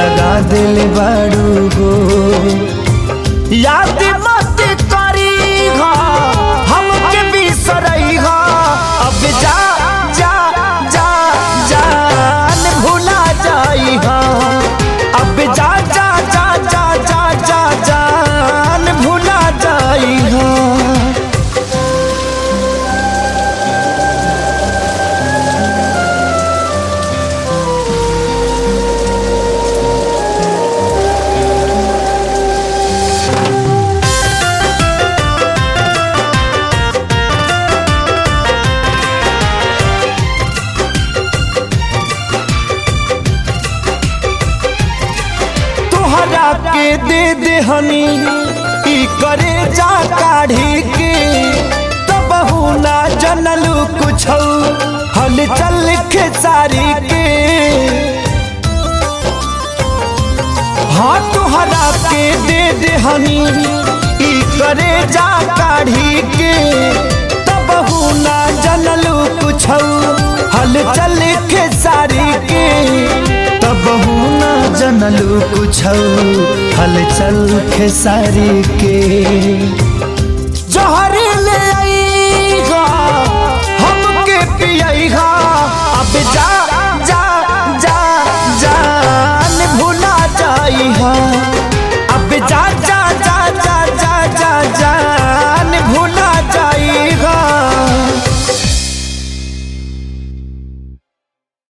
लगा दिल बाड़ू हो। याद मत करी हा हमके बिसरई हा, अब जा जा जा जान भुला जाई हा, अब जा जा जा जा जा जा जान भुला जाई हा। के दे दे हनी ई करे जा काढ़ी के, तब ना जनलू कुछ हल चल खेसारी के। हाँ तुहरा के दे दे हनी ई करे जा काढ़ी के, तब ना जनलू कुछ हल चल खेसारी के, तब ना जनलू कुछ हलचल खेसारी के। जहर